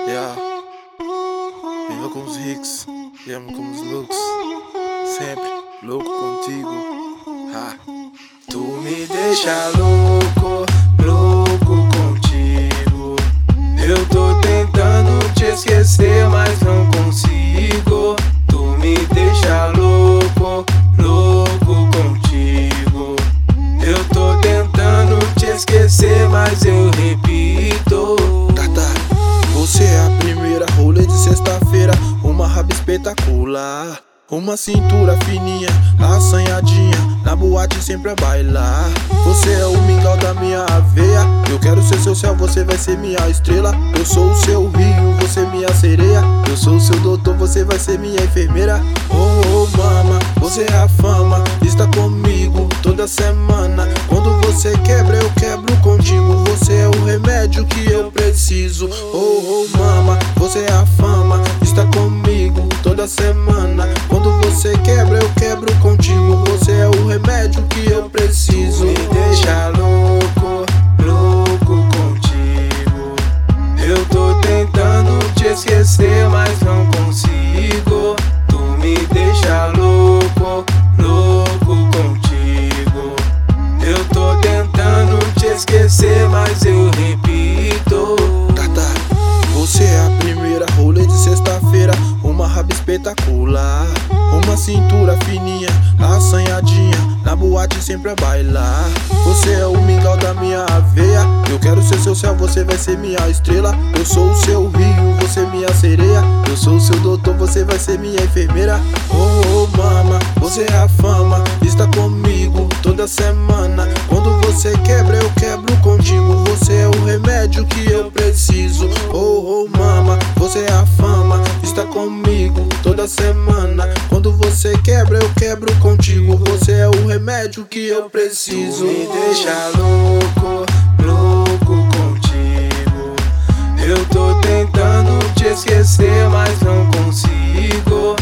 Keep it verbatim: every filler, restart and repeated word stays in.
Yeah. Viva com os ricos e amo com os loucos. Sempre louco contigo. Ha. Tu me deixa louco, louco contigo. Eu tô tentando te esquecer, mas não consigo. Tu me deixa louco, louco contigo. Eu tô tentando te esquecer, mas eu repito. Tata, você é a primeira, rolê de sexta-feira, uma raba espetacular. Uma cintura fininha, assanhadinha, na boate sempre a bailar. Você é o mingau da minha aveia, eu quero ser seu céu, você vai ser minha estrela. Eu sou o seu rio, você minha sereia. Eu sou o seu doutor, você vai ser minha enfermeira. Oh, oh mama, você é a fama, está comigo toda semana. Quando você quebra, eu quebro contigo. Você é o remédio que eu preciso. Oh, oh mama, você é a fama, está comigo toda semana. Quando você quebra, eu quebro contigo. Você é o remédio que eu preciso. Me deixa louco, louco contigo. Eu tô tentando te esquecer, mas não consigo. Tu me deixa louco, louco contigo. Eu tô tentando te esquecer, mas eu repito. Tata, você é a primeira, rolê de sexta-feira, uma raba espetacular. Uma cintura fininha, assanhadinha, na boate sempre a bailar. Você é o mingau da minha aveia, eu quero ser seu céu, você vai ser minha estrela. Eu sou o seu rio, você minha sereia. Eu sou o seu doutor, você vai ser minha enfermeira. Oh, oh mama, você é a fama, está comigo toda semana. Quando você quebra, eu quebro contigo. Você é o remédio que eu preciso. Oh, oh mama, você é a fama, está comigo toda semana. Quando você quebra, eu quebro contigo. Você é o remédio que eu preciso. Tu me deixa louco, louco contigo. Eu tô tentando te esquecer, mas não consigo.